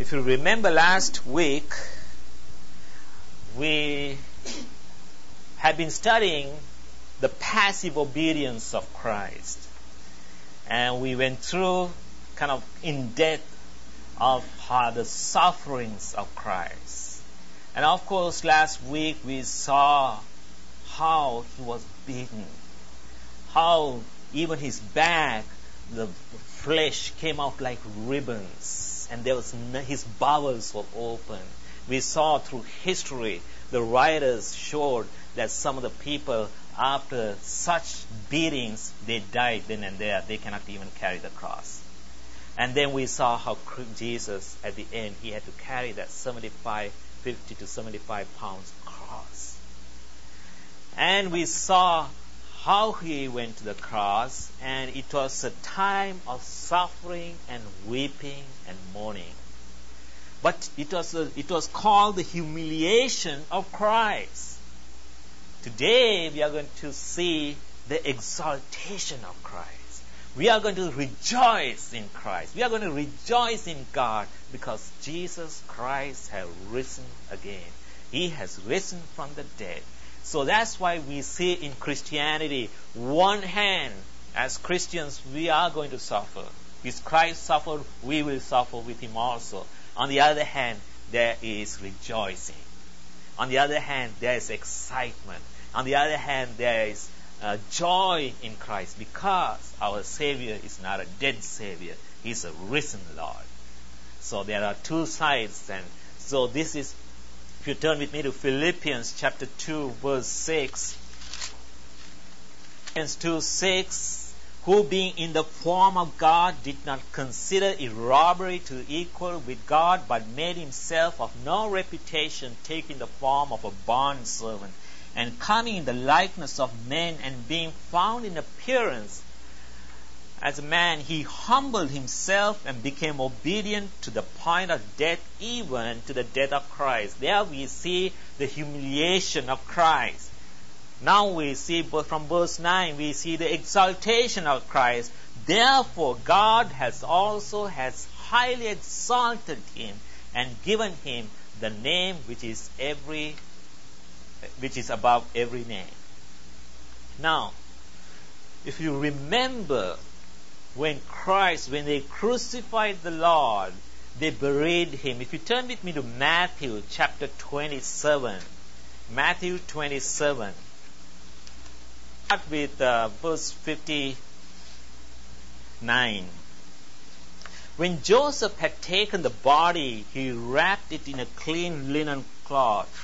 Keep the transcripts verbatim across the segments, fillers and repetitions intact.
If you remember last week, we have been studying the passive obedience of Christ. And we went through kind of in depth of how the sufferings of Christ. And of course, last week we saw how he was beaten, how even his back, the flesh came out like ribbons. And there was no, his bowels were open. We saw through history, the writers showed that some of the people, after such beatings, they died then and there. They cannot even carry the cross. And then we saw how Jesus, at the end, he had to carry that seventy-five, fifty to seventy-five pounds cross. And we saw how he went to the cross, and it was a time of suffering and weeping and mourning. But it was a, it was called the humiliation of Christ. Today we are going to see the exaltation of Christ. We are going to rejoice in Christ. We are going to rejoice in God because Jesus Christ has risen again. He has risen from the dead. So that's why we see in Christianity, one hand, as Christians, we are going to suffer. If Christ suffered, we will suffer with him also. On the other hand, there is rejoicing. On the other hand, there is excitement. On the other hand, there is uh, joy in Christ because our Savior is not a dead Savior. He's a risen Lord. So there are two sides. And so this is, if you turn with me to Philippians chapter two, verse six. Philippians two, six, who being in the form of God did not consider it robbery to equal with God, but made himself of no reputation, taking the form of a bondservant, and coming in the likeness of men, and being found in appearance as a man, he humbled himself and became obedient to the point of death, even to the death of Christ. There we see the humiliation of Christ. Now we see from verse nine, we see the exaltation of Christ. Therefore God has also has highly exalted him and given him the name which is every which is above every name. Now, if you remember, when Christ, when they crucified the Lord, they buried him. If you turn with me to Matthew chapter twenty-seven. Matthew twenty-seven. Start with uh, verse fifty-nine. When Joseph had taken the body, he wrapped it in a clean linen cloth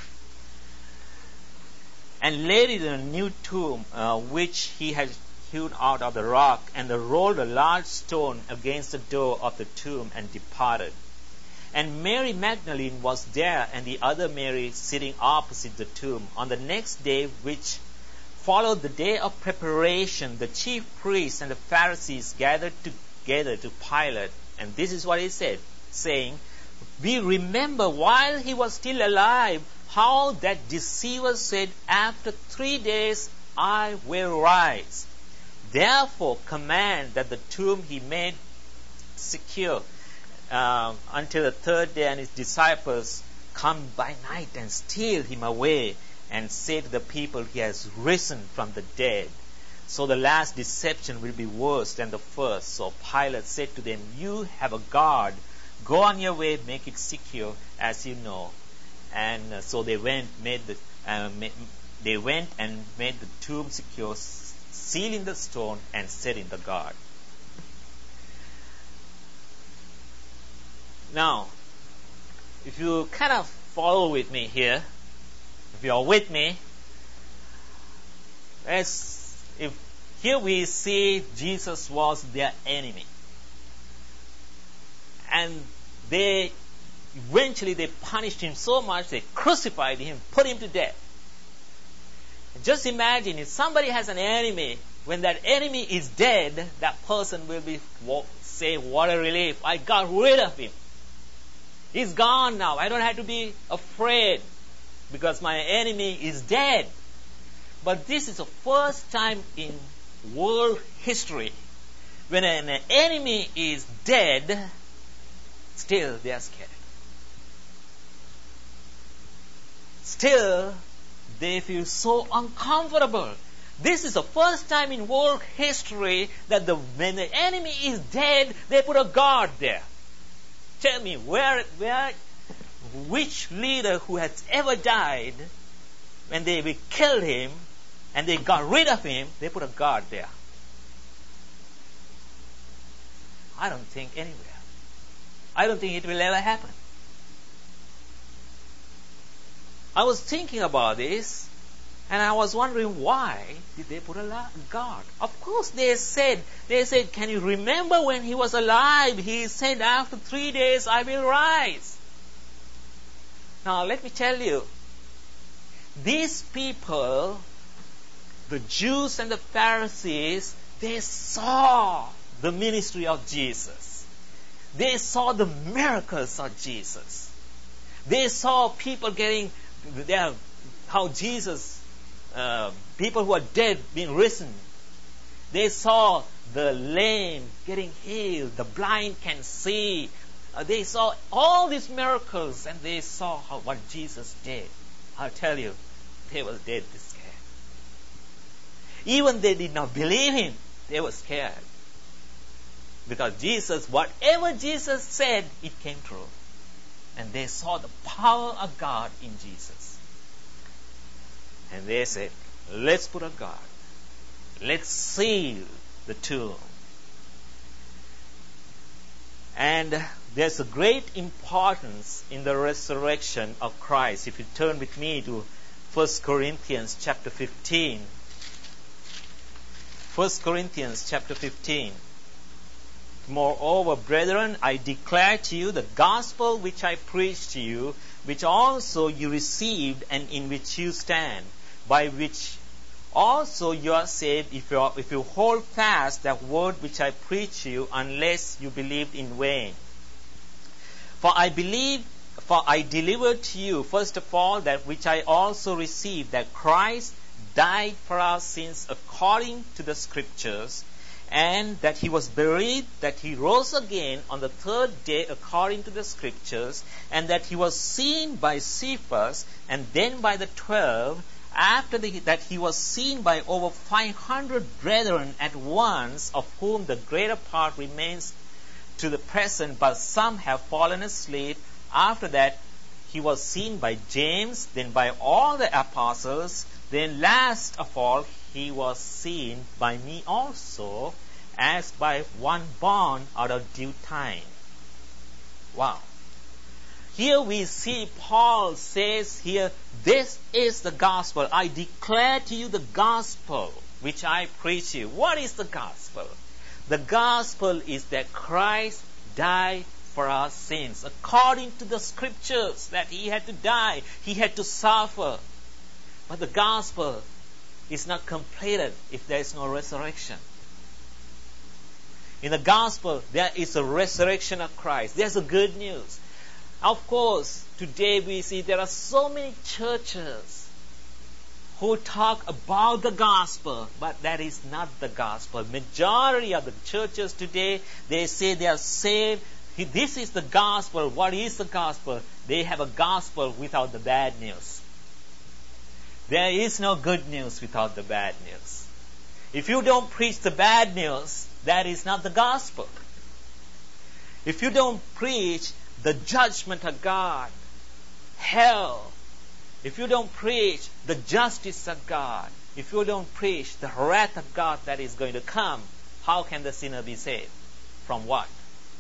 and laid it in a new tomb, uh, which he had hewn out of the rock, and rolled a large stone against the door of the tomb and departed. And Mary Magdalene was there, and the other Mary sitting opposite the tomb. On the next day, which followed the day of preparation, the chief priests and the Pharisees gathered together to Pilate, and this is what he said, saying, we remember while he was still alive how that deceiver said, after three days I will rise. Therefore command that the tomb he made secure uh, until the third day, and his disciples come by night and steal him away, and say to the people, he has risen from the dead. So the last deception will be worse than the first. So Pilate said to them, you have a guard. Go on your way, make it secure as you know. And uh, so they went, made the uh, ma- they went and made the tomb secure, sealing the stone and setting the guard. Now, if you kind of follow with me here, if you are with me, as if here we see Jesus was their enemy, and they eventually they punished him so much they crucified him, put him to death. Just imagine if somebody has an enemy, when that enemy is dead, that person will be say, what a relief, I got rid of him. He's gone now. I don't have to be afraid because my enemy is dead. But this is the first time in world history when an enemy is dead, still they are scared. still they feel so uncomfortable. This is the first time in world history that the, when the enemy is dead, they put a guard there. Tell me, where, where, which leader who has ever died, when they killed him and they got rid of him, they put a guard there? I don't think anywhere. I don't think it will ever happen. I was thinking about this, and I was wondering, why did they put a guard? Of course, they said, they said, can you remember when he was alive? He said, after three days I will rise. Now, let me tell you, these people, the Jews and the Pharisees, they saw the ministry of Jesus. They saw the miracles of Jesus. They saw people getting, how Jesus, uh, people who are dead being risen. They saw the lame getting healed, the blind can see. Uh, they saw all these miracles, and they saw how, what Jesus did. I'll tell you, they were dead scared. Even they did not believe him, they were scared. Because Jesus, whatever Jesus said, it came true. And they saw the power of God in Jesus. And they said, let's put a guard. Let's seal the tomb. And there's a great importance in the resurrection of Christ. If you turn with me to First Corinthians chapter fifteen. First Corinthians chapter fifteen. Moreover, brethren, I declare to you the gospel which I preached to you, which also you received and in which you stand, by which also you are saved, if you, are, if you hold fast that word which I preached to you, unless you believed in vain. For I believe, for I delivered to you, first of all, that which I also received, that Christ died for our sins according to the Scriptures, and that he was buried, that he rose again on the third day according to the Scriptures, and that he was seen by Cephas, and then by the twelve, after the, that he was seen by over five hundred brethren at once, of whom the greater part remains to the present, but some have fallen asleep. After that, he was seen by James, then by all the apostles, then last of all, he was seen by me also, as by one born out of due time. Wow. Here we see Paul says here, this is the gospel. I declare to you the gospel which I preach you. What is the gospel? The gospel is that Christ died for our sins, according to the Scriptures, that he had to die, he had to suffer. But the gospel is not completed if there is no resurrection. In the gospel, there is a resurrection of Christ. There's a good news. Of course, today we see there are so many churches who talk about the gospel, but that is not the gospel. Majority of the churches today, they say they are saved. This is the gospel. What is the gospel? They have a gospel without the bad news. There is no good news without the bad news. If you don't preach the bad news, that is not the gospel. If you don't preach the judgment of God, hell, if you don't preach the justice of God, if you don't preach the wrath of God that is going to come, how can the sinner be saved? From what?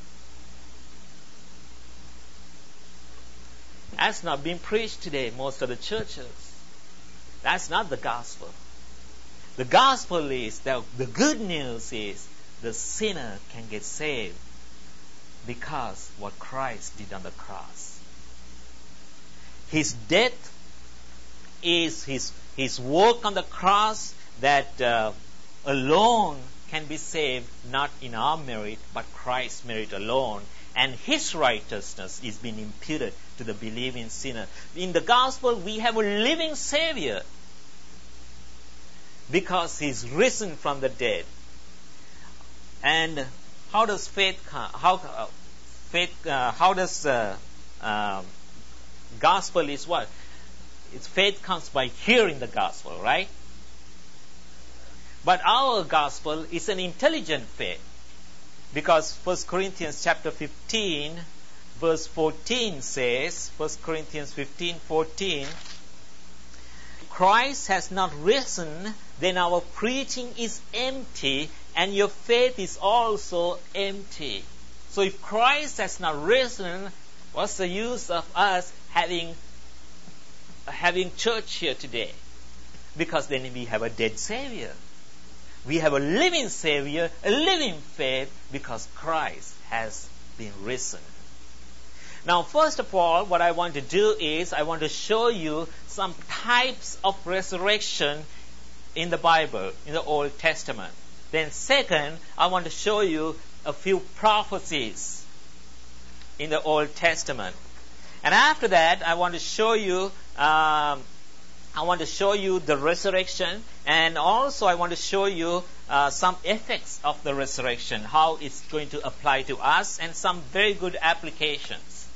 That's not being preached today, most of the churches. That's not the gospel. The gospel is, that the good news is, the sinner can get saved because what Christ did on the cross. His death is his, his work on the cross that uh, alone can be saved, not in our merit, but Christ's merit alone. And his righteousness is being imputed to the believing sinner. In the gospel, we have a living Savior because he's risen from the dead. And how does faith come? How uh, faith? Uh, how does uh, uh, gospel is what? It's faith comes by hearing the gospel, right? But our gospel is an intelligent faith. Because First Corinthians chapter fifteen, verse fourteen says, First Corinthians fifteen, fourteen, Christ has not risen, then our preaching is empty, and your faith is also empty. So if Christ has not risen, what's the use of us having having church here today? Because then we have a dead Savior. We have a living Savior, a living faith, because Christ has been risen. Now, first of all, what I want to do is I want to show you some types of resurrection in the Bible, in the Old Testament. Then second, I want to show you a few prophecies in the Old Testament. And after that, I want to show you um, I want to show you the resurrection, and also I want to show you uh, some effects of the resurrection, how it's going to apply to us, and some very good applications.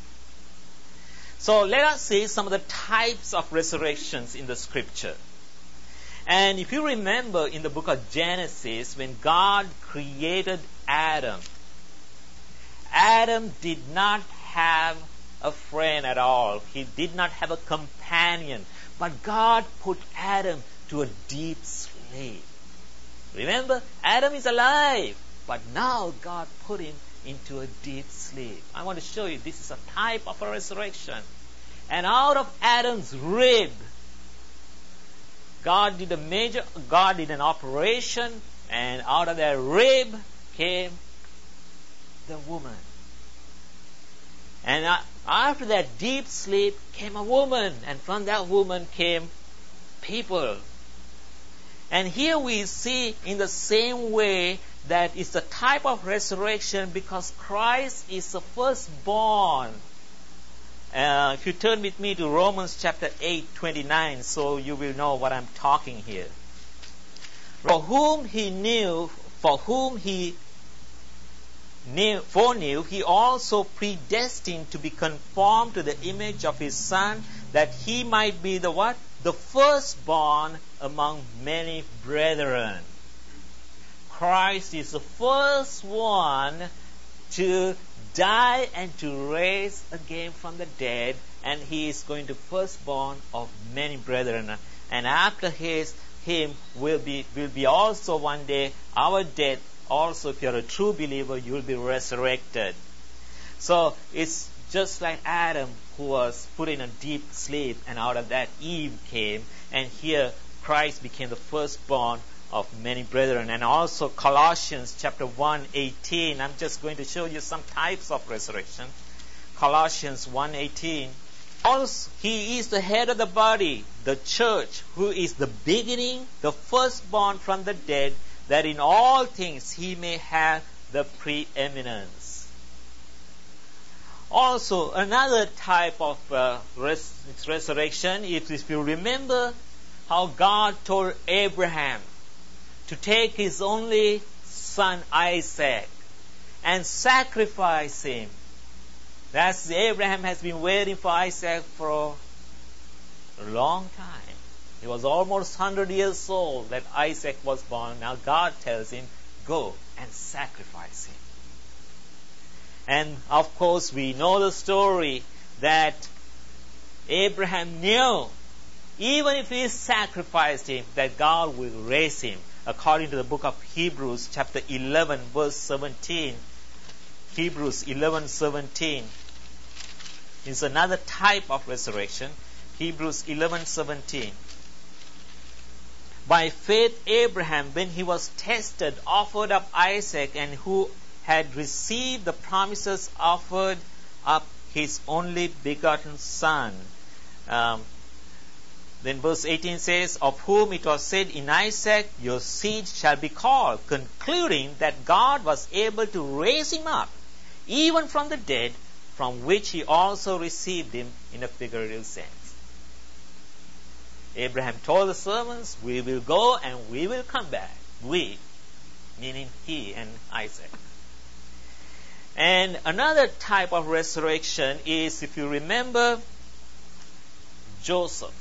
So let us see some of the types of resurrections in the scripture. And if you remember in the book of Genesis, when God created Adam, Adam did not have a friend at all. He did not have a companion. But God put Adam to a deep sleep. Remember, Adam is alive, but now God put him into a deep sleep. I want to show you this is a type of a resurrection. And out of Adam's rib, God did a major, God did an operation, and out of that rib came the woman. And after that deep sleep came a woman, and from that woman came people. And here we see in the same way that it's the type of resurrection because Christ is the firstborn. Uh, if you turn with me to Romans chapter eight, twenty-nine, so you will know what I'm talking here. For whom he knew, for whom he Knew, foreknew, he also predestined to be conformed to the image of his Son, that he might be the what? The firstborn among many brethren. Christ is the first one to die and to raise again from the dead, and he is going to firstborn of many brethren. And after his him will be will be also one day our death. Also, if you're a true believer, you will be resurrected. So it's just like Adam, who was put in a deep sleep, and out of that Eve came, and here Christ became the firstborn of many brethren. And also Colossians chapter one, eighteen. I'm just going to show you some types of resurrection. Colossians one, eighteen. Also, he is the head of the body, the church, who is the beginning, the firstborn from the dead, that in all things he may have the preeminence. Also, another type of uh, res- resurrection is if you remember how God told Abraham to take his only son Isaac and sacrifice him. That's Abraham has been waiting for Isaac for a long time. He was almost one hundred years old that Isaac was born. Now God tells him, go and sacrifice him. And of course we know the story that Abraham knew, even if he sacrificed him, that God will raise him. According to the book of Hebrews chapter eleven verse seventeen. Hebrews eleven seventeen is another type of resurrection. Hebrews eleven seventeen. By faith Abraham, when he was tested, offered up Isaac, and who had received the promises, offered up his only begotten son. Um, then verse eighteen says, of whom it was said, in Isaac your seed shall be called, concluding that God was able to raise him up, even from the dead, from which he also received him in a figurative sense. Abraham told the servants, we will go and we will come back. We, meaning he and Isaac. And another type of resurrection is, if you remember, Joseph.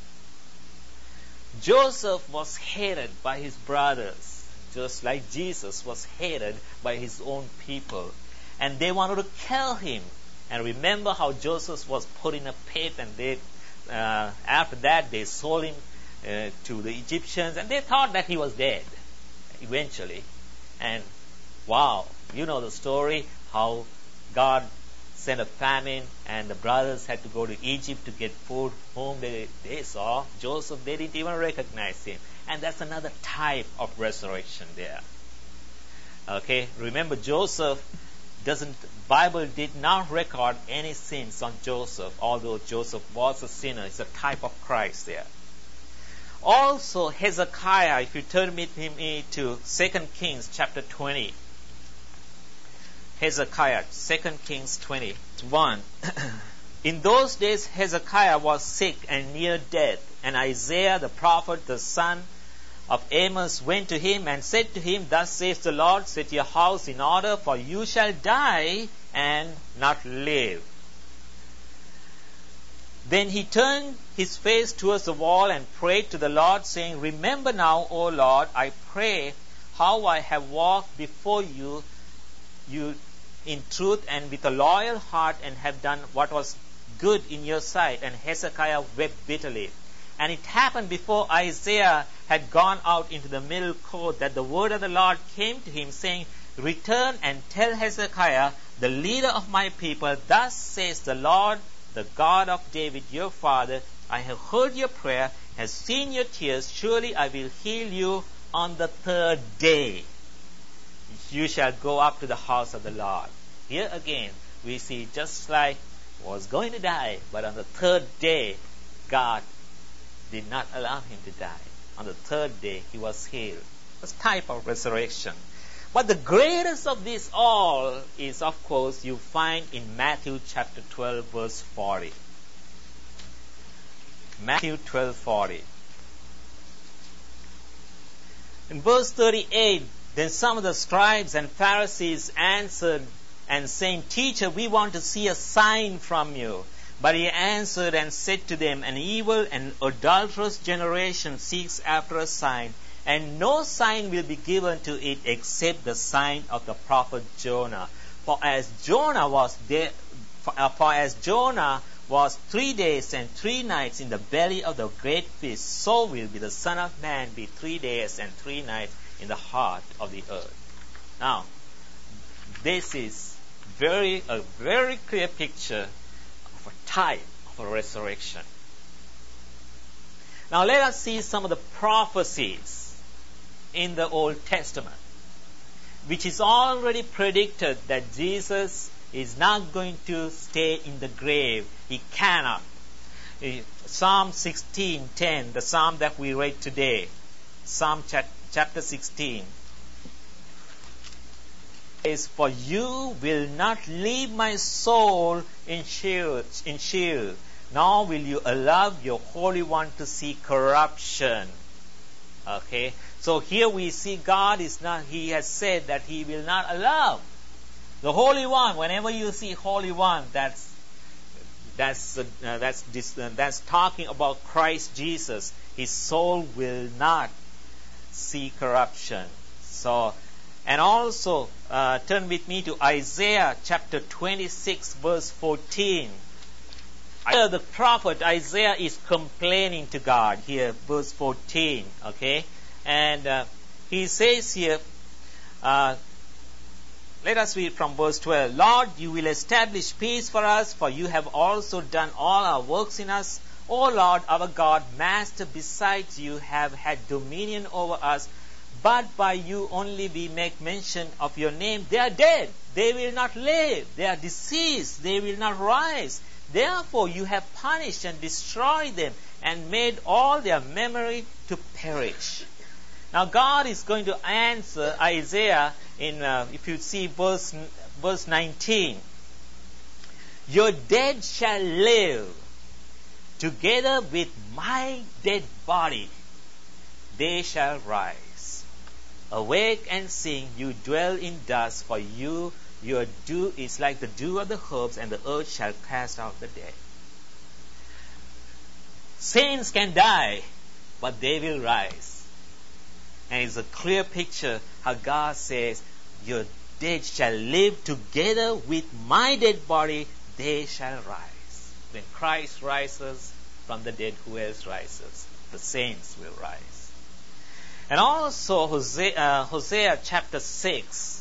Joseph was hated by his brothers, just like Jesus was hated by his own people. And they wanted to kill him. And remember how Joseph was put in a pit, and they, uh, after that they sold him uh, to the Egyptians, and they thought that he was dead eventually. And wow, you know the story, how God sent a famine, and the brothers had to go to Egypt to get food. Whom they, they saw, Joseph, they didn't even recognize him. And that's another type of resurrection there. Okay, remember Joseph doesn't, Bible did not record any sins on Joseph, although Joseph was a sinner. It's a type of Christ there. Also, Hezekiah, if you turn with me to Second Kings chapter twenty. Hezekiah, Second Kings twenty-one. In those days Hezekiah was sick and near death, and Isaiah the prophet, the son of Amos, went to him and said to him, Thus says the Lord, set your house in order, for you shall die and not live. Then he turned his face towards the wall and prayed to the Lord, saying, Remember now, O Lord, I pray, how I have walked before you, you in truth and with a loyal heart, and have done what was good in your sight. And Hezekiah wept bitterly. And it happened before Isaiah had gone out into the middle court that the word of the Lord came to him, saying, Return and tell Hezekiah, the leader of my people, Thus says the Lord, the God of David your father, I have heard your prayer, have seen your tears. Surely I will heal you on the third day. You shall go up to the house of the Lord. Here again, we see just like he was going to die, but on the third day, God did not allow him to die. On the third day, he was healed. It's a type of resurrection. But the greatest of this all is, of course, you find in Matthew chapter twelve, verse forty. Matthew twelve, forty. In verse thirty-eight, then some of the scribes and Pharisees answered and saying, Teacher, we want to see a sign from you. But he answered and said to them, An evil and adulterous generation seeks after a sign, and no sign will be given to it except the sign of the prophet Jonah. For as Jonah was there, for, uh, for as Jonah was three days and three nights in the belly of the great fish, so will be the Son of Man be three days and three nights in the heart of the earth. Now, this is very a very clear picture of a type of a resurrection. Now let us see some of the prophecies in the Old Testament, which is already predicted that Jesus is not going to stay in the grave. He cannot. Psalm sixteen ten, the psalm that we read today, Psalm chapter sixteen, is, For you will not leave my soul in Sheol, in Sheol, nor will you allow your Holy One to see corruption. Okay, so here we see God is not, He has said that He will not allow the Holy One. Whenever you see Holy One, that's that's uh, that's this, uh, that's talking about Christ Jesus. His soul will not see corruption. So, and also uh, turn with me to Isaiah chapter twenty-six, verse fourteen. The prophet Isaiah is complaining to God here, verse fourteen. Okay, and uh, he says here. Uh, Let us read from verse twelve. Lord, you will establish peace for us, for you have also done all our works in us. O Lord, our God, Master, besides you have had dominion over us, but by you only we make mention of your name. They are dead. They will not live. They are deceased. They will not rise. Therefore you have punished and destroyed them and made all their memory to perish. Now God is going to answer Isaiah in, uh, if you see verse, verse nineteen. Your dead shall live together with my dead body. They shall rise. Awake and sing, you dwell in dust, for you, your dew is like the dew of the herbs, and the earth shall cast out the dead. Saints can die, but they will rise. And it's a clear picture how God says, your dead shall live together with my dead body, they shall rise. When Christ rises from the dead, who else rises? The saints will rise. And also Hosea, uh, Hosea chapter six,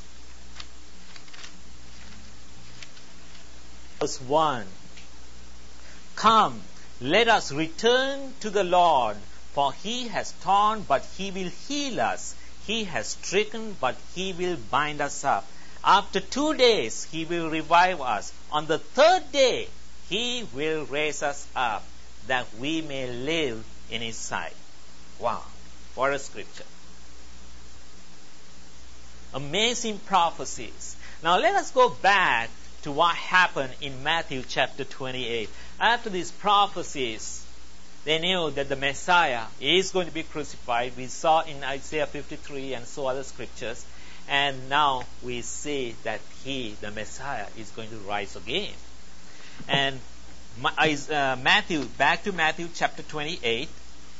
verse one. Come, let us return to the Lord, for he has torn, but he will heal us. He has stricken, but he will bind us up. After two days, he will revive us. On the third day, he will raise us up, that we may live in his sight. Wow, what a scripture. Amazing prophecies. Now let us go back to what happened in Matthew chapter twenty-eight. After these prophecies, they knew that the Messiah is going to be crucified. We saw in Isaiah fifty-three and so other scriptures. And now we see that he, the Messiah, is going to rise again. And uh, Matthew, back to Matthew chapter twenty-eight,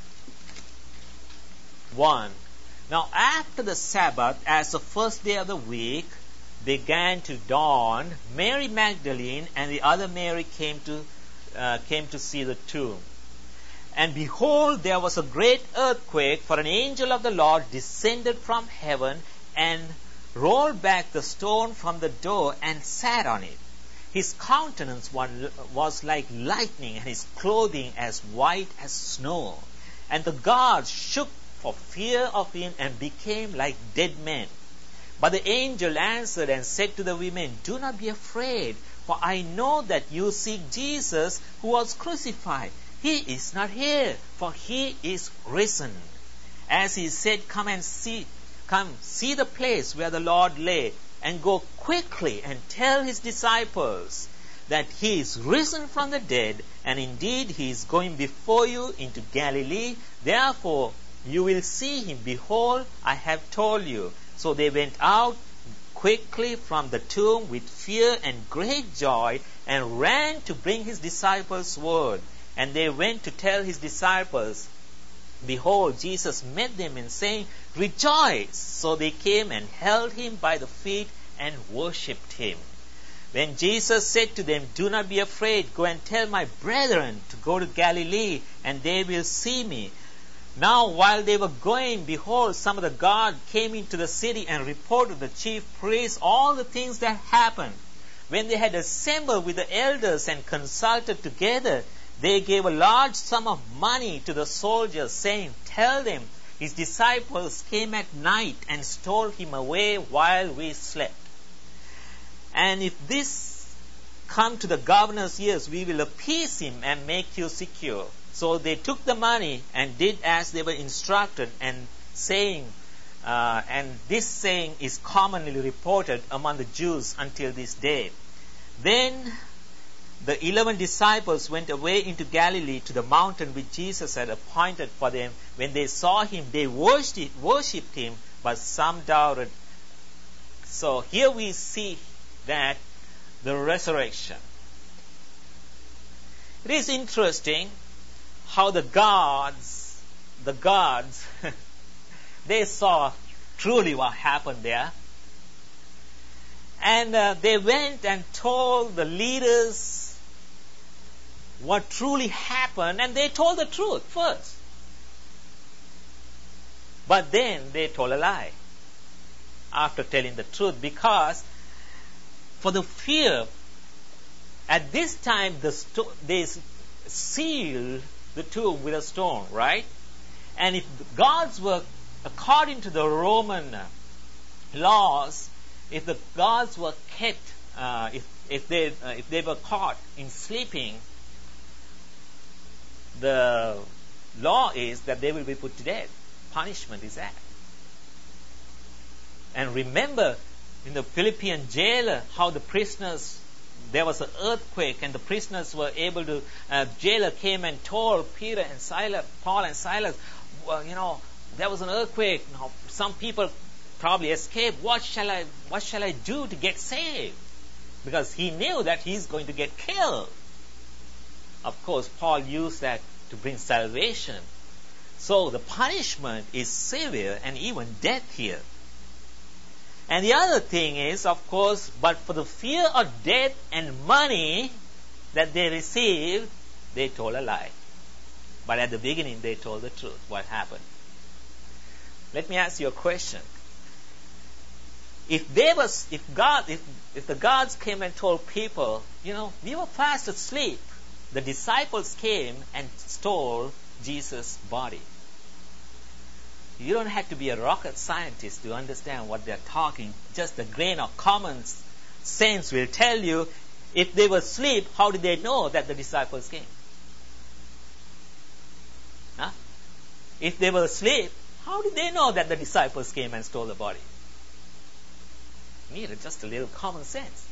one. Now after the Sabbath, as the first day of the week began to dawn, Mary Magdalene and the other Mary came to uh, came to see the tomb. And behold, there was a great earthquake, for an angel of the Lord descended from heaven and rolled back the stone from the door and sat on it. His countenance was like lightning, and his clothing as white as snow. And the guards shook for fear of him and became like dead men. But the angel answered and said to the women, do not be afraid, for I know that you seek Jesus who was crucified. He is not here, for he is risen. As he said, come and see, come see the place where the Lord lay, and go quickly and tell his disciples that he is risen from the dead, and indeed he is going before you into Galilee. Therefore you will see him. Behold, I have told you. So they went out quickly from the tomb with fear and great joy, and ran to bring his disciples word. And they went to tell his disciples. Behold, Jesus met them and saying, rejoice! So they came and held him by the feet and worshipped him. When Jesus said to them, do not be afraid, go and tell my brethren to go to Galilee, and they will see me. Now while they were going, behold, some of the guard came into the city and reported to the chief priests all the things that happened. When they had assembled with the elders and consulted together, they gave a large sum of money to the soldiers, saying, tell them, his disciples came at night and stole him away while we slept. And if this come to the governor's ears, we will appease him and make you secure. So they took the money and did as they were instructed, and saying, uh, and this saying is commonly reported among the Jews until this day. Then the eleven disciples went away into Galilee to the mountain which Jesus had appointed for them. When they saw him, they worshipped, worshipped him, but some doubted. So here we see that the resurrection. It is interesting how the gods, the gods, they saw truly what happened there. And uh, they went and told the leaders what truly happened, and they told the truth first. But then they told a lie after telling the truth, because for the fear, at this time the sto- they sealed the tomb with a stone, right? And if the gods were, according to the Roman laws, if the gods were kept, uh, if if they uh, if they were caught in sleeping, the law is that they will be put to death. Punishment is that. And remember in the Philippian jailer how the prisoners, there was an earthquake and the prisoners were able to, uh, jailer came and told Peter and Silas, Paul and Silas, well, you know, there was an earthquake. Now, some people probably escaped. What shall I, what shall I do to get saved? Because he knew that he's going to get killed. Of course, Paul used that to bring salvation. So the punishment is severe and even death here. And the other thing is, of course, but for the fear of death and money that they received, they told a lie. But at the beginning, they told the truth. What happened? Let me ask you a question. If they was, if God, if, if the gods came and told people, you know, we were fast asleep, the disciples came and stole Jesus' body. You don't have to be a rocket scientist to understand what they're talking. Just a grain of common sense will tell you, if they were asleep, how did they know that the disciples came? Huh? If they were asleep, how did they know that the disciples came and stole the body? Needed just a little common sense.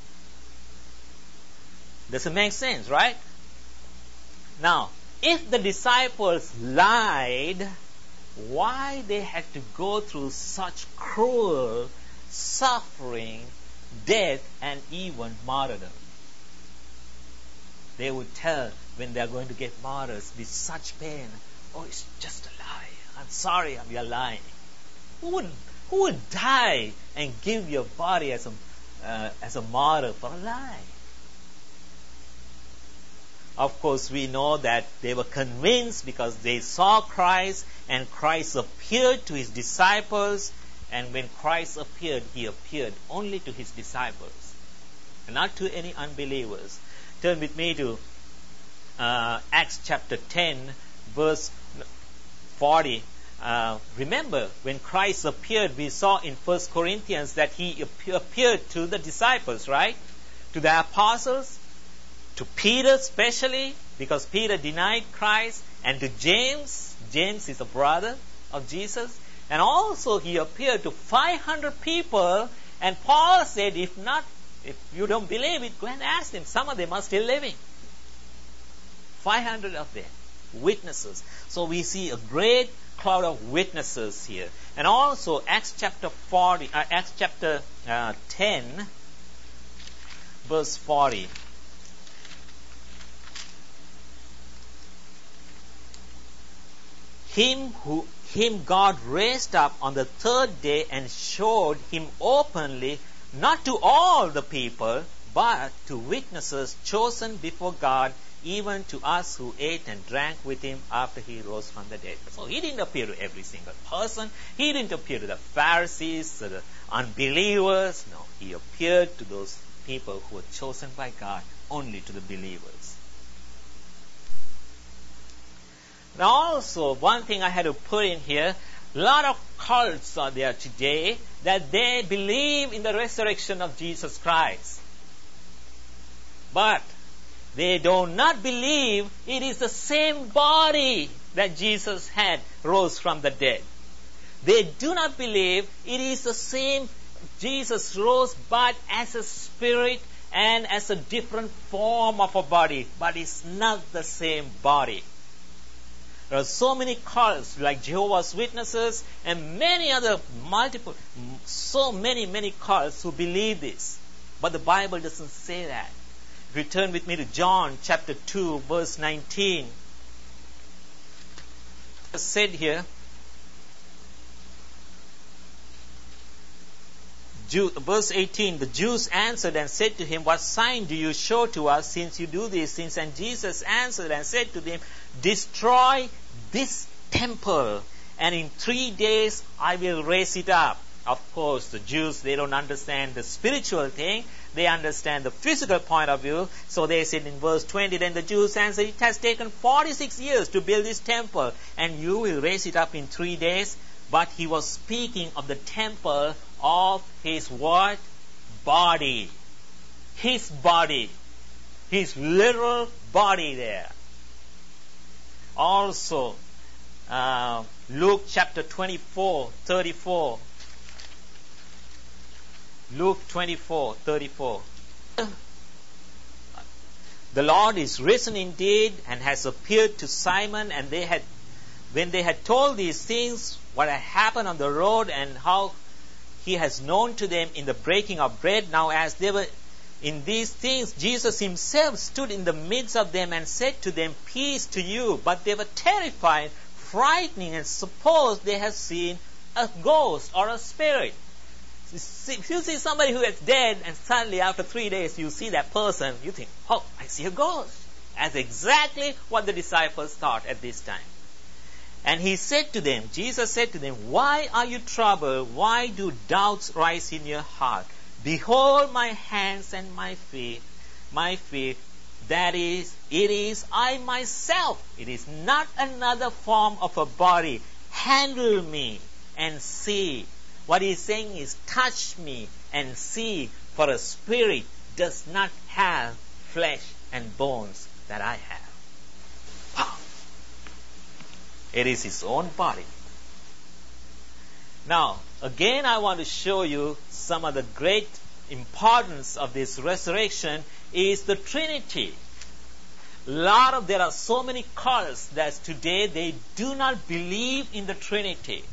Does it make sense, right? Now, if the disciples lied, why they had to go through such cruel suffering, death, and even martyrdom? They would tell when they are going to get martyrs with such pain, oh, it's just a lie. I'm sorry, we are lying. Who would, who would die and give your body as a, uh, as a martyr for a lie? Of course, we know that they were convinced because they saw Christ and Christ appeared to his disciples. And when Christ appeared, he appeared only to his disciples and not to any unbelievers. Turn with me to uh, Acts chapter ten, verse forty. Uh, remember, when Christ appeared, we saw in First Corinthians that he appeared to the disciples, right? To the apostles, to Peter especially, because Peter denied Christ, and to James. James is a brother of Jesus. And also he appeared to five hundred people, and Paul said, if not, if you don't believe it, go and ask them. Some of them are still living. five hundred of them, witnesses. So we see a great cloud of witnesses here. And also Acts chapter forty, uh, Acts chapter uh, ten, verse forty. Him who him God raised up on the third day and showed him openly, not to all the people, but to witnesses chosen before God, even to us who ate and drank with him after he rose from the dead. So he didn't appear to every single person. He didn't appear to the Pharisees, to the unbelievers. No, he appeared to those people who were chosen by God, only to the believers. Now also, one thing I had to put in here, a lot of cults are there today that they believe in the resurrection of Jesus Christ. But they do not believe it is the same body that Jesus had rose from the dead. They do not believe it is the same Jesus rose, but as a spirit and as a different form of a body. But it's not the same body. There are so many cults like Jehovah's Witnesses and many other multiple, so many, many cults who believe this. But the Bible doesn't say that. If you turn with me to John chapter two, verse nineteen. It's said here, Jew, verse eighteen, the Jews answered and said to him, what sign do you show to us since you do these things? And Jesus answered and said to them, destroy this temple, and in three days I will raise it up. Of course, the Jews, they don't understand the spiritual thing. They understand the physical point of view. So they said in verse twenty, then the Jews answered, it has taken forty-six years to build this temple, and you will raise it up in three days. But he was speaking of the temple of his what? Body. His body. His literal body there. Also, uh, Luke chapter twenty-four, thirty-four. Luke twenty-four, thirty-four. The Lord is risen indeed and has appeared to Simon, and they had, when they had told these things, what had happened on the road and how he has known to them in the breaking of bread. Now as they were In these things, Jesus himself stood in the midst of them and said to them, "Peace to you." But they were terrified, frightening, and supposed they had seen a ghost or a spirit. If you see somebody who is dead and suddenly after three days you see that person, you think, "Oh, I see a ghost." That's exactly what the disciples thought at this time. And he said to them, Jesus said to them, "Why are you troubled? Why do doubts rise in your heart? Behold my hands and my feet, my feet, that is, it is I myself. It is not another form of a body. Handle me and see." What he's saying is, touch me and see, for a spirit does not have flesh and bones that I have. Wow. It is his own body. Now, again, I want to show you some of the great importance of this resurrection is the Trinity. Lot of there are so many cults that today they do not believe in the Trinity.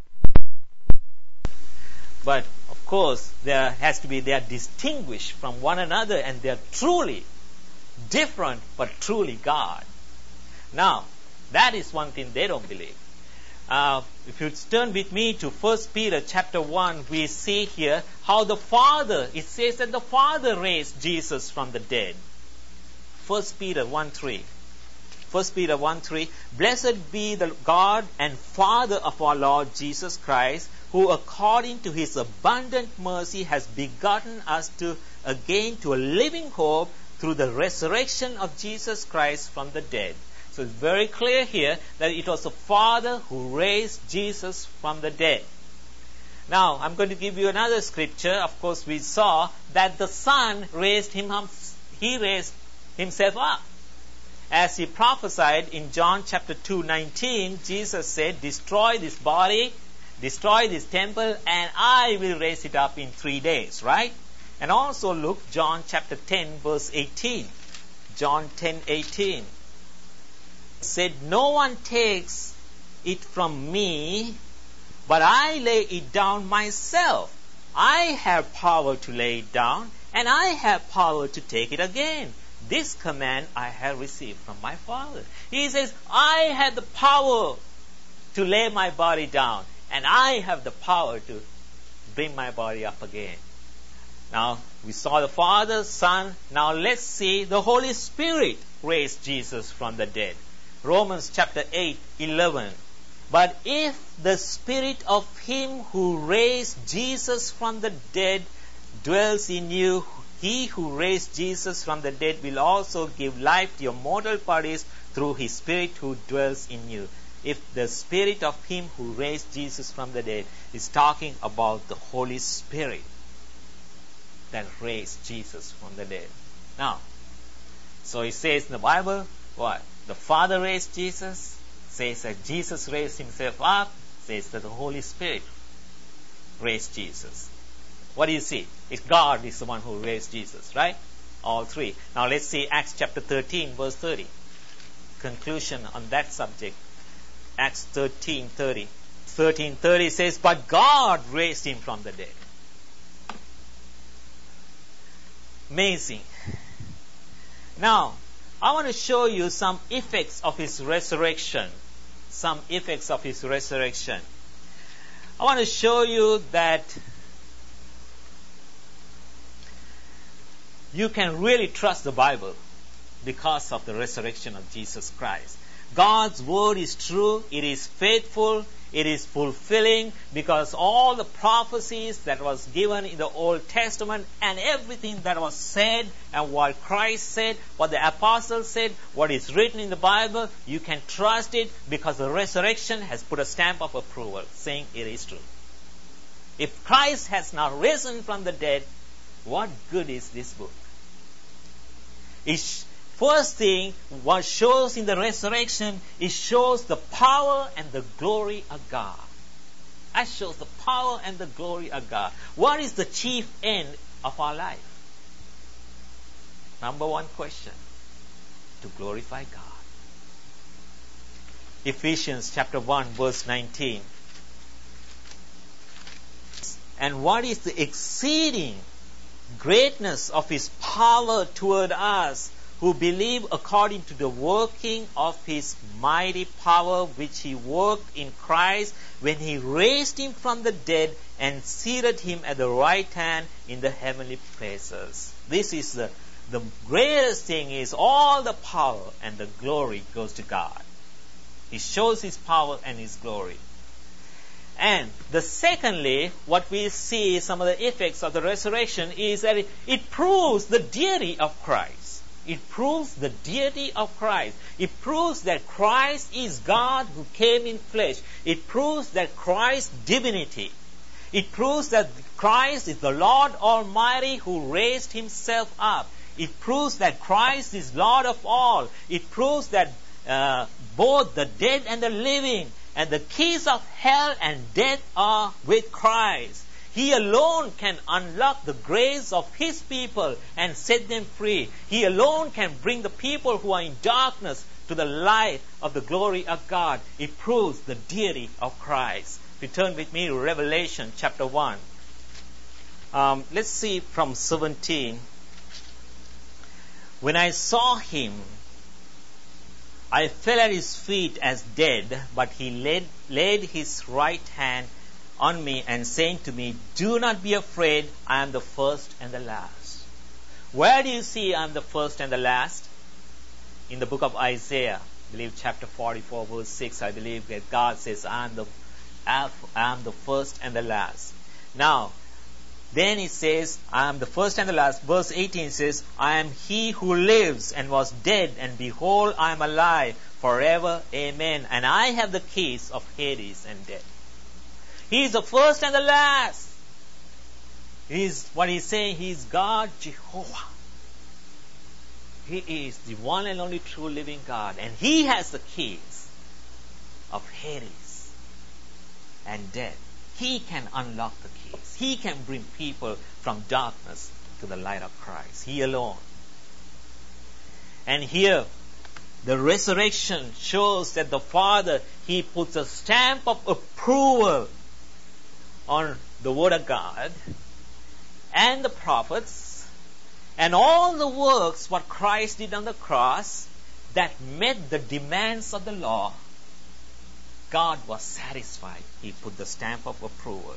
But of course, there has to be they are distinguished from one another, and they are truly different, but truly God. Now, that is one thing they don't believe. Uh, if you turn with me to First Peter chapter one, we see here how the Father, it says that the Father raised Jesus from the dead. First Peter one three. First Peter one three. "Blessed be the God and Father of our Lord Jesus Christ, who according to his abundant mercy has begotten us to again to a living hope through the resurrection of Jesus Christ from the dead." So it's very clear here that it was the Father who raised Jesus from the dead. Now, I'm going to give you another scripture. Of course, we saw that the Son raised him, he raised himself up. As he prophesied in John chapter two nineteen, Jesus said, "Destroy this body, destroy this temple, and I will raise it up in three days," right? And also look, John chapter ten, verse eighteen. John ten eighteen. Said, "No one takes it from me, but I lay it down myself. I have power to lay it down, and I have power to take it again. This command I have received from my Father." He says, I have the power to lay my body down, and I have the power to bring my body up again. Now, we saw the Father, Son. Now let's see the Holy Spirit raised Jesus from the dead. Romans chapter eight, eleven. "But if the Spirit of him who raised Jesus from the dead dwells in you, he who raised Jesus from the dead will also give life to your mortal bodies through his Spirit who dwells in you." If the Spirit of him who raised Jesus from the dead is talking about the Holy Spirit that raised Jesus from the dead. Now, so it says in the Bible, what? The Father raised Jesus, says that Jesus raised himself up, says that the Holy Spirit raised Jesus. What do you see? It's God is the one who raised Jesus, right? All three. Now let's see Acts chapter thirteen, verse thirty. Conclusion on that subject. Acts thirteen thirty. thirteen thirty says, "But God raised him from the dead." Amazing. Now, I want to show you some effects of his resurrection. Some effects of his resurrection. I want to show you that you can really trust the Bible because of the resurrection of Jesus Christ. God's word is true, it is faithful, it is fulfilling, because all the prophecies that was given in the Old Testament and everything that was said and what Christ said, what the apostles said, what is written in the Bible, you can trust it because the resurrection has put a stamp of approval saying it is true. If Christ has not risen from the dead, what good is this book? It's First thing, what shows in the resurrection, it shows the power and the glory of God. That shows the power and the glory of God. What is the chief end of our life? Number one question, to glorify God. Ephesians chapter one, verse nineteen. "And what is the exceeding greatness of His power toward us who believe according to the working of His mighty power which He worked in Christ when He raised Him from the dead and seated Him at the right hand in the heavenly places. This is the, the greatest thing is all the power and the glory goes to God. He shows His power and His glory. And the secondly, what we see, some of the effects of the resurrection is that it, it proves the deity of Christ. It proves the deity of Christ. It proves that Christ is God who came in flesh. It proves that Christ's divinity. It proves that Christ is the Lord Almighty who raised Himself up. It proves that Christ is Lord of all. It proves that uh, both the dead and the living and the keys of hell and death are with Christ. He alone can unlock the grace of His people and set them free. He alone can bring the people who are in darkness to the light of the glory of God. It proves the deity of Christ. If you turn with me to Revelation chapter one. Um, let's see from seventeen. When I saw Him, I fell at His feet as dead, but He laid, laid His right hand on me and saying to me, do not be afraid, I am the first and the last. Where do you see I am the first and the last? In the book of Isaiah, I believe chapter forty-four verse six, I believe that God says, I am the, I am the first and the last. Now, then He says, I am the first and the last. Verse eighteen says, I am He who lives and was dead, and behold, I am alive forever. Amen. And I have the keys of Hades and death. He is the first and the last. He is what He's saying. He is God, Jehovah. He is the one and only true living God. And He has the keys of Hades and death. He can unlock the keys. He can bring people from darkness to the light of Christ. He alone. And here, the resurrection shows that the Father, He puts a stamp of approval on the Word of God and the prophets and all the works what Christ did on the cross that met the demands of the law. God was satisfied. He put the stamp of approval.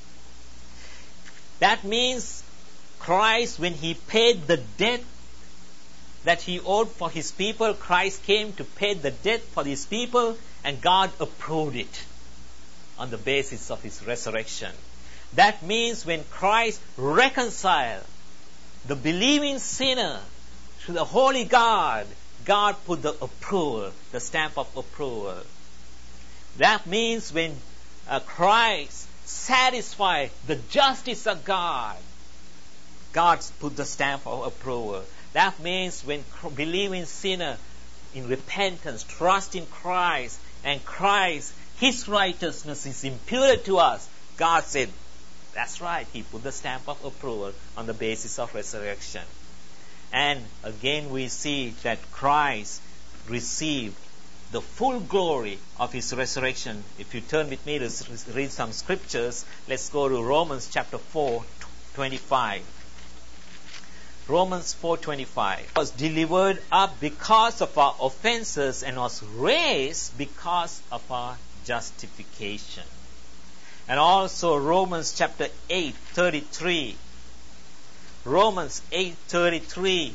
That means Christ, when He paid the debt that He owed for His people, Christ came to pay the debt for His people, and God approved it on the basis of His resurrection. That means when Christ reconciled the believing sinner to the holy God, God put the approval, the stamp of approval. That means when uh, Christ satisfied the justice of God, God put the stamp of approval. That means when believing sinner in repentance, trust in Christ, and Christ, His righteousness is imputed to us, God said, that's right. He put the stamp of approval on the basis of resurrection. And again we see that Christ received the full glory of His resurrection. If you turn with me to read some scriptures, let's go to Romans chapter four, twenty-five. Romans four twenty-five. Was delivered up because of our offenses and was raised because of our justification. And also Romans chapter eight thirty-three. Romans eight thirty-three.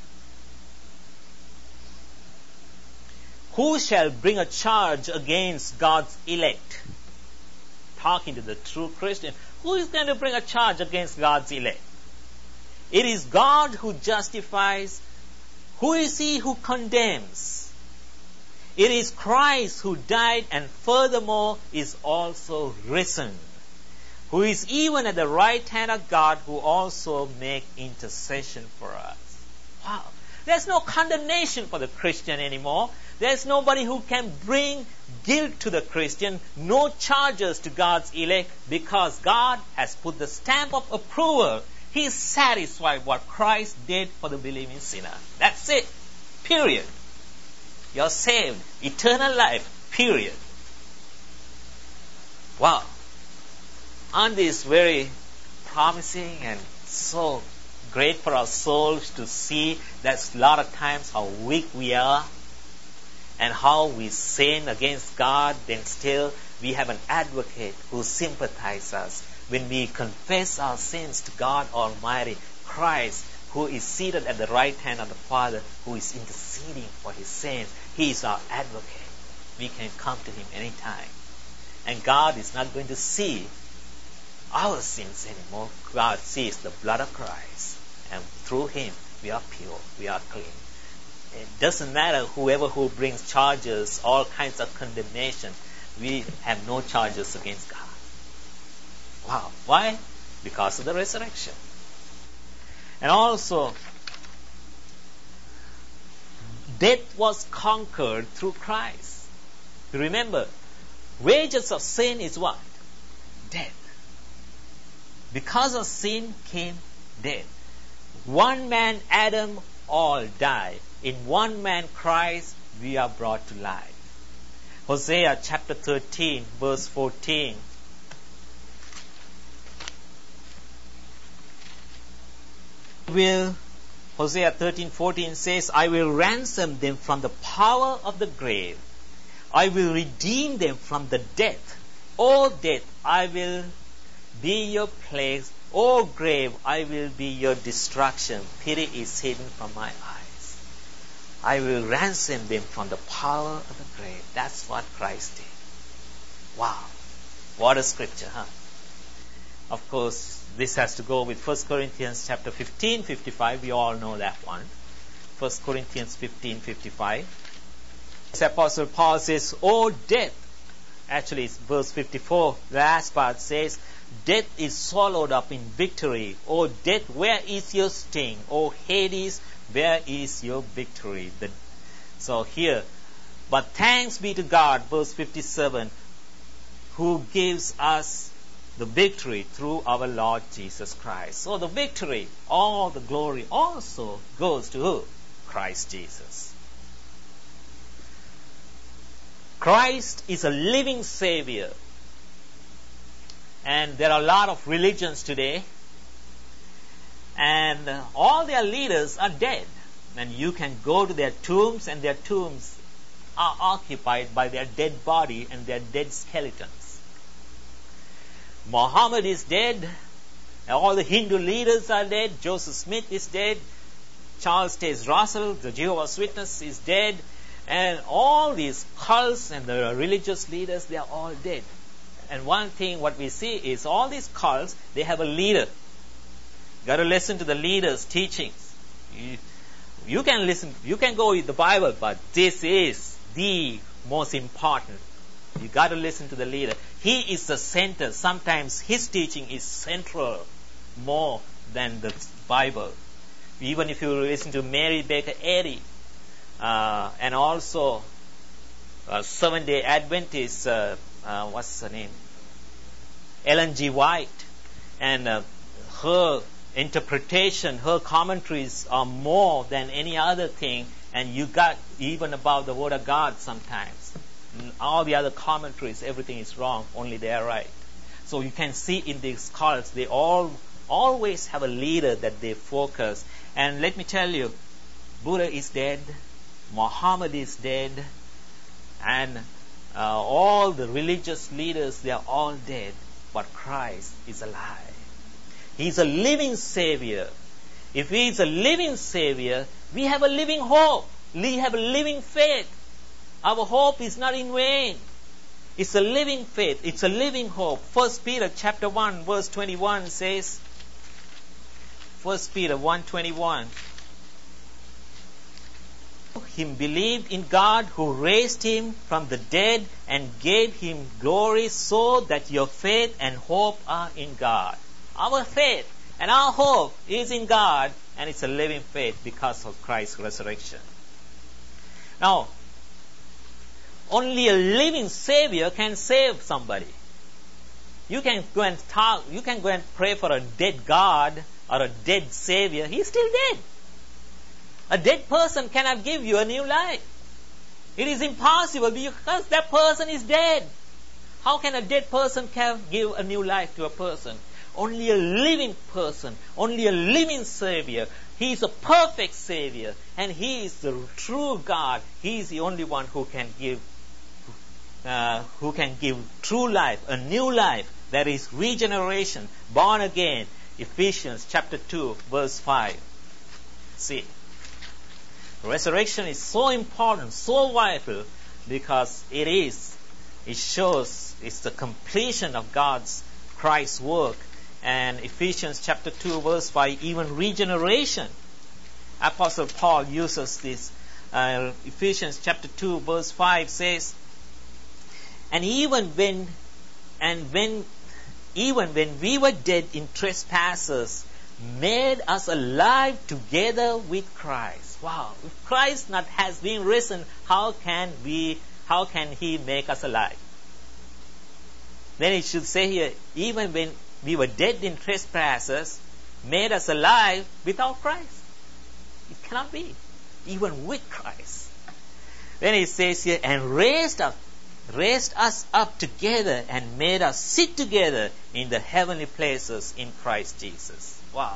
Who shall bring a charge against God's elect? Talking to the true Christian. Who is going to bring a charge against God's elect? It is God who justifies. Who is He who condemns? It is Christ who died and furthermore is also risen, who is even at the right hand of God, who also make intercession for us. Wow. There's no condemnation for the Christian anymore. There's nobody who can bring guilt to the Christian, no charges to God's elect, because God has put the stamp of approval. He is satisfied what Christ did for the believing sinner. That's it. Period. You're saved. Eternal life. Period. Wow. Aren't these very promising and so great for our souls to see that a lot of times how weak we are and how we sin against God, then still we have an advocate who sympathizes us. When we confess our sins to God Almighty, Christ, who is seated at the right hand of the Father, who is interceding for his sins, he is our advocate. We can come to him anytime. And God is not going to see our sins anymore. God sees the blood of Christ. And through him, we are pure, we are clean. It doesn't matter whoever who brings charges, all kinds of condemnation. We have no charges against God. Wow. Why? Because of the resurrection. And also, death was conquered through Christ. Remember, wages of sin is what? Death. Because of sin came death. One man, Adam, all die. In one man, Christ, we are brought to life. Hosea chapter thirteen, verse fourteen. Will Hosea thirteen fourteen says, I will ransom them from the power of the grave. I will redeem them from the death. O death, I will be your plague. O grave, I will be your destruction. Pity is hidden from my eyes. I will ransom them from the power of the grave. That's what Christ did. Wow. What a scripture, huh? Of course, this has to go with First Corinthians chapter fifteen, fifty-five. We all know that one. First Corinthians fifteen, fifty-five. The Apostle Paul says, O death. Actually, it's verse fifty-four. The last part says, death is swallowed up in victory. O death, where is your sting? O Hades, where is your victory? The, so here, but thanks be to God, verse fifty-seven, who gives us the victory through our Lord Jesus Christ. So the victory, all the glory also goes to who? Christ Jesus. Christ is a living Savior. And there are a lot of religions today. And uh, all their leaders are dead. And you can go to their tombs, and their tombs are occupied by their dead body and their dead skeletons. Muhammad is dead. All the Hindu leaders are dead. Joseph Smith is dead. Charles Taze Russell, the Jehovah's Witness, is dead. And all these cults and the religious leaders, they are all dead. And one thing what we see is all these cults, they have a leader. You got to listen to the leader's teachings. You, you can listen, you can go with the Bible, but this is the most important. You got to listen to the leader. He is the center. Sometimes his teaching is central more than the Bible. Even if you listen to Mary Baker Eddy, uh, and also uh, Seventh-day Adventist, uh, uh, what's her name? Ellen G. White, and uh, her interpretation, her commentaries are more than any other thing, and you got even about the Word of God sometimes. All the other commentaries, everything is wrong, only they are right. So you can see in these cults, they all always have a leader that they focus. And let me tell you, Buddha is dead, Muhammad is dead, and uh, all the religious leaders, they are all dead. But Christ is alive. He's a living Savior. If He is a living Savior, we have a living hope. We have a living faith. Our hope is not in vain. It's a living faith. It's a living hope. First Peter chapter one, verse twenty-one says, First Peter one twenty-one, him believed in God who raised him from the dead and gave him glory, so that your faith and hope are in God. Our faith and our hope is in God, and it's a living faith because of Christ's resurrection. Now, only a living Savior can save somebody. You can go and talk, you can go and pray for a dead God or a dead Savior. He's still dead. A dead person cannot give you a new life. It is impossible because that person is dead. How can a dead person can give a new life to a person? only a living person, only a living Savior. He is a perfect Savior, and He is the true God. He is the only one who can give, uh, who can give true life, a new life. That is regeneration, born again. Ephesians chapter two, verse five. See, resurrection is so important, so vital, because it is, it shows, it's the completion of God's, Christ's work. And Ephesians chapter two, verse five, even regeneration. Apostle Paul uses this. Uh, Ephesians chapter two, verse five says, and even when, and when, even when we were dead in trespasses, made us alive together with Christ. Wow! If Christ not has been risen, how can we? How can He make us alive? Then it should say here, even when we were dead in trespasses, made us alive without Christ. It cannot be. Even with Christ. Then it says here, and raised up, raised us up together and made us sit together in the heavenly places in Christ Jesus. Wow.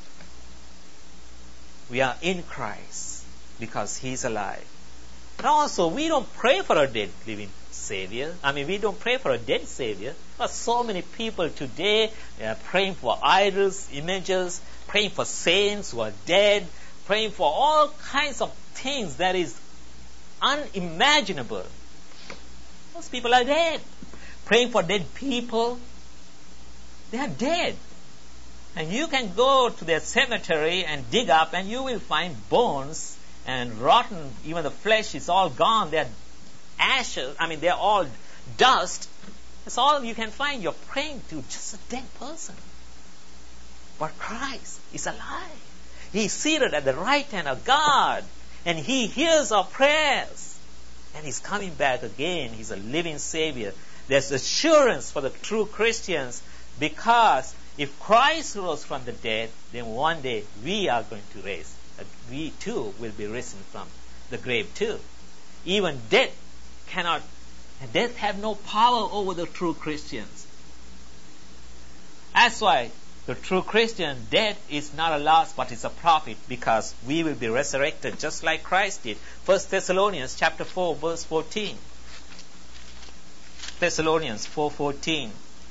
We are in Christ because He's alive. And also, we don't pray for a dead living Savior. I mean, we don't pray for a dead Savior. But so many people today are praying for idols, images, praying for saints who are dead, praying for all kinds of things that is unimaginable. Those people are dead. Praying for dead people. They are dead. And you can go to their cemetery and dig up and you will find bones and rotten, even the flesh is all gone. They're ashes, I mean they're all dust. That's all you can find. You're praying to just a dead person. But Christ is alive. He's seated at the right hand of God. And He hears our prayers. And He's coming back again. He's a living Savior. There's assurance for the true Christians, because if Christ rose from the dead, then one day we are going to raise. We too will be risen from the grave too. Even death cannot, death have no power over the true Christians. That's why the true Christian, death is not a loss but it's a profit, because we will be resurrected just like Christ did. First Thessalonians chapter four, verse fourteen. Thessalonians four fourteen.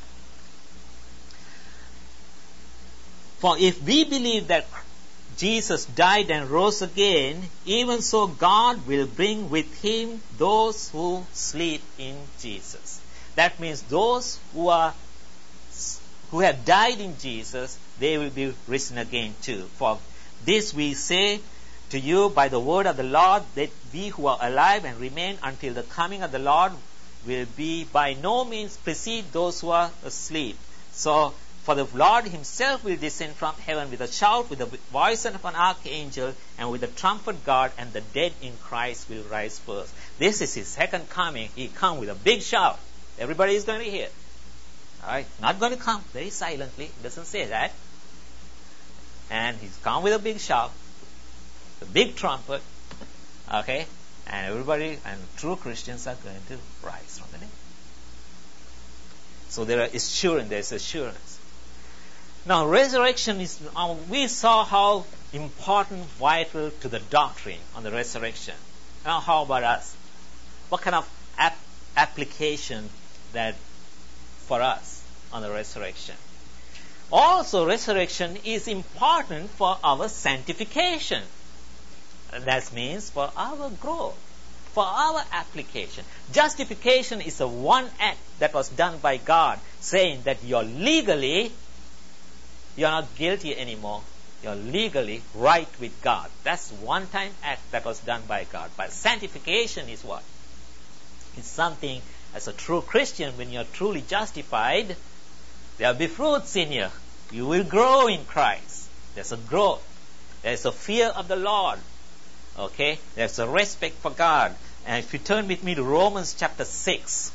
For if we believe that Jesus died and rose again, even so God will bring with Him those who sleep in Jesus. That means those who are who have died in Jesus, they will be risen again too. For this we say to you by the word of the Lord, that we who are alive and remain until the coming of the Lord will be by no means precede those who are asleep. So, for the Lord Himself will descend from heaven with a shout, with the voice of an archangel, and with the trumpet God, and the dead in Christ will rise first. This is His second coming. He comes with a big shout. Everybody is going to hear. Alright? Not going to come very silently. It doesn't say that. And He's come with a big shout, the big trumpet. Okay? And everybody, and true Christians are going to rise from the dead. So there are assurance, there is assurance. Now, resurrection is, uh, we saw how important, vital to the doctrine on the resurrection. Now, how about us? What kind of ap- application that for us on the resurrection? Also, resurrection is important for our sanctification. And that means for our growth, for our application. Justification is the one act that was done by God, saying that you're legally, you're not guilty anymore. You're legally right with God. That's one time act that was done by God. But sanctification is what? It's something, as a true Christian, when you're truly justified, there'll be fruits in you. You will grow in Christ. There's a growth. There's a fear of the Lord. Okay? There's a respect for God. And if you turn with me to Romans chapter six.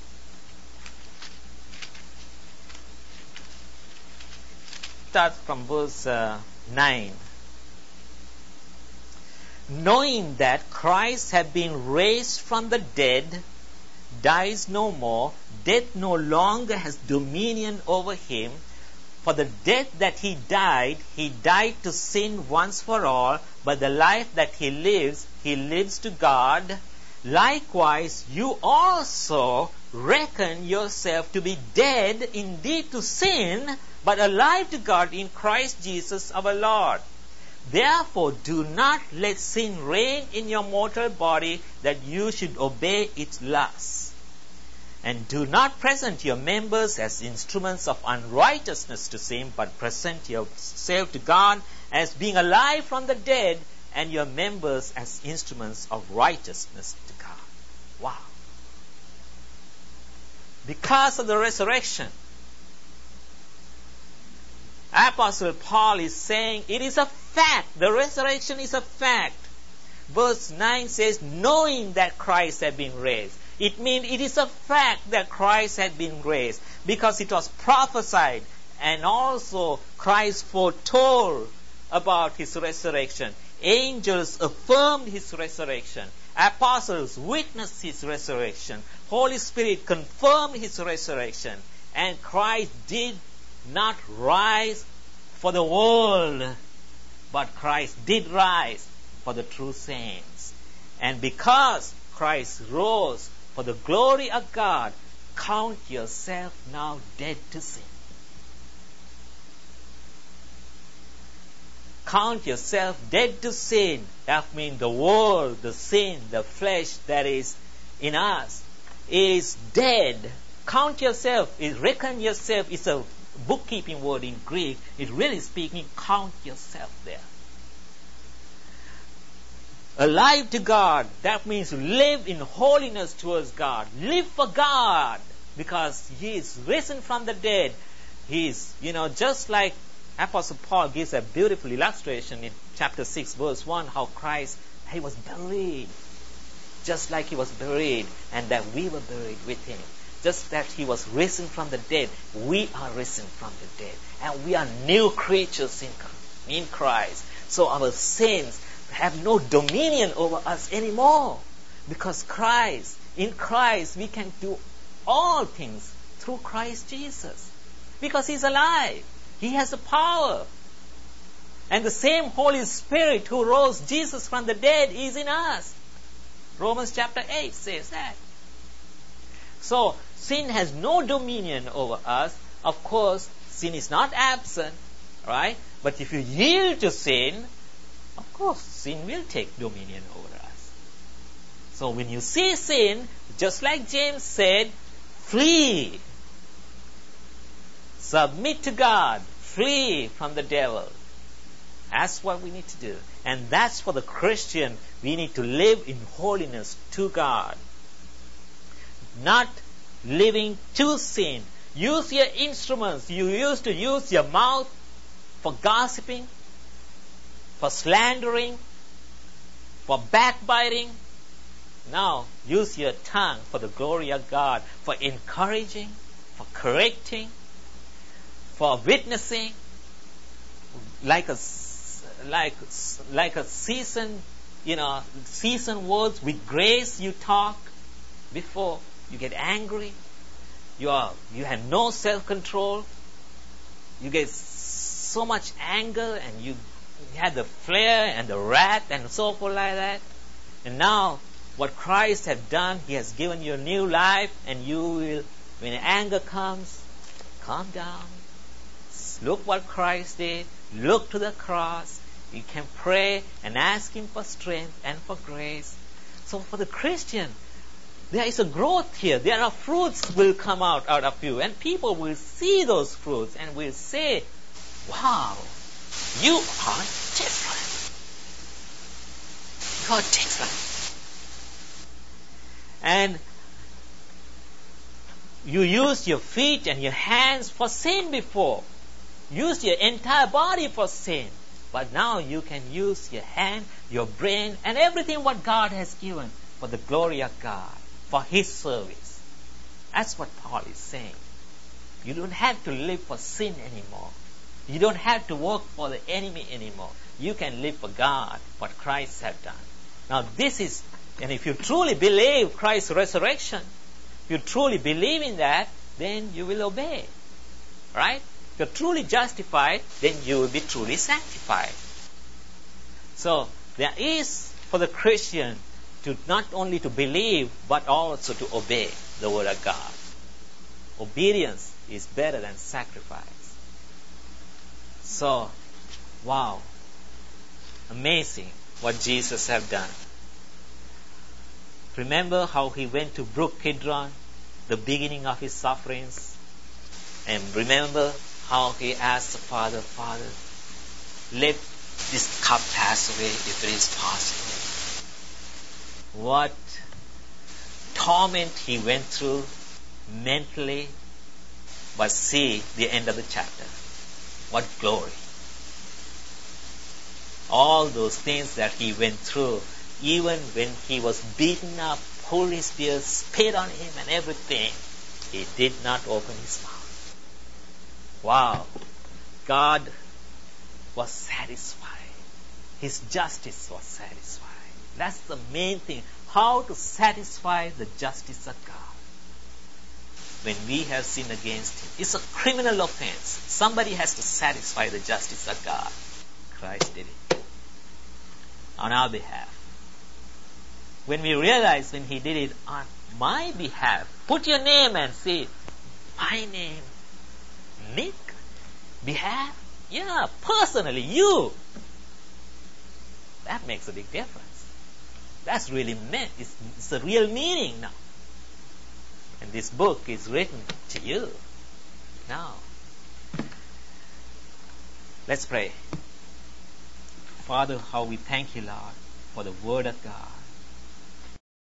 Start from verse uh, nine. Knowing that Christ had been raised from the dead, dies no more, death no longer has dominion over Him. For the death that he died, he died to sin once for all, but the life that he lives, he lives to God. Likewise, you also reckon yourself to be dead indeed to sin, but alive to God in Christ Jesus our Lord. Therefore, do not let sin reign in your mortal body, that you should obey its lusts. And do not present your members as instruments of unrighteousness to sin, but present yourself to God as being alive from the dead, and your members as instruments of righteousness to God. Wow. Because of the resurrection, Apostle Paul is saying it is a fact. The resurrection is a fact. Verse nine says, knowing that Christ had been raised. It means it is a fact that Christ had been raised, because it was prophesied, and also Christ foretold about his resurrection. Angels affirmed his resurrection. Apostles witnessed his resurrection. Holy Spirit confirmed his resurrection. And Christ did not rise for the world, but Christ did rise for the true saints. And because Christ rose for the glory of God, count yourself now dead to sin. Count yourself dead to sin. That means the world, the sin, the flesh that is in us is dead. Count yourself, is reckon yourself, is a bookkeeping word in Greek. It really speaking, count yourself there. Alive to God, that means live in holiness towards God. Live for God, because He is risen from the dead. He is, you know, just like Apostle Paul gives a beautiful illustration in chapter six, verse one, how Christ, He was buried, just like He was buried, and that we were buried with Him. Just that He was risen from the dead, we are risen from the dead. And we are new creatures in, in Christ. So our sins have no dominion over us anymore. Because Christ, in Christ, we can do all things through Christ Jesus. Because He's alive. He has the power. And the same Holy Spirit who rose Jesus from the dead is in us. Romans chapter eight says that. So, sin has no dominion over us. Of course, sin is not absent, right? But if you yield to sin, of course, sin will take dominion over us. So when you see sin, just like James said, flee. Submit to God. Flee from the devil. That's what we need to do. And that's for the Christian. We need to live in holiness to God. Not living to sin. Use your instruments. You used to use your mouth for gossiping, for slandering, for backbiting. Now, use your tongue for the glory of God, for encouraging, for correcting, for witnessing, like a like like a seasoned, you know, seasoned words with grace. You talk before you get angry. You are you have no self-control. You get so much anger, and you had the flare and the wrath and so forth like that. And now, what Christ has done, He has given you a new life, and you will, when anger comes, calm down. Look what Christ did. Look to the cross. You can pray and ask Him for strength and for grace. So for the Christian, there is a growth here. There are fruits will come out, out of you. And people will see those fruits and will say, wow, you are different. You are different. And you used your feet and your hands for sin before. Used your entire body for sin. But now you can use your hand, your brain, and everything what God has given for the glory of God, for His service. That's what Paul is saying. You don't have to live for sin anymore. You don't have to work for the enemy anymore. You can live for God, what Christ has done. Now this is, and if you truly believe Christ's resurrection, if you truly believe in that, then you will obey. Right? If you're truly justified, then you will be truly sanctified. So there is for the Christian to not only to believe but also to obey the word of God. Obedience is better than sacrifice. So, wow, amazing what Jesus have done. Remember how he went to Brook Kidron, the beginning of his sufferings, and remember how he asked the Father, Father, let this cup pass away if it is possible. What torment he went through mentally, but see the end of the chapter. What glory. All those things that he went through, even when he was beaten up, Holy Spirit spit on him and everything, he did not open his mouth. Wow. God was satisfied. His justice was satisfied. That's the main thing. How to satisfy the justice of God when we have sinned against him. It's a criminal offense. Somebody has to satisfy the justice of God. Christ did it on our behalf. When we realize when he did it on my behalf, put your name and say, my name, Nick, behalf? Yeah, personally, you. That makes a big difference. That's really meant. It's, it's a real meaning now. And this book is written to you now. Let's pray. Father, how we thank you, Lord, for the word of God.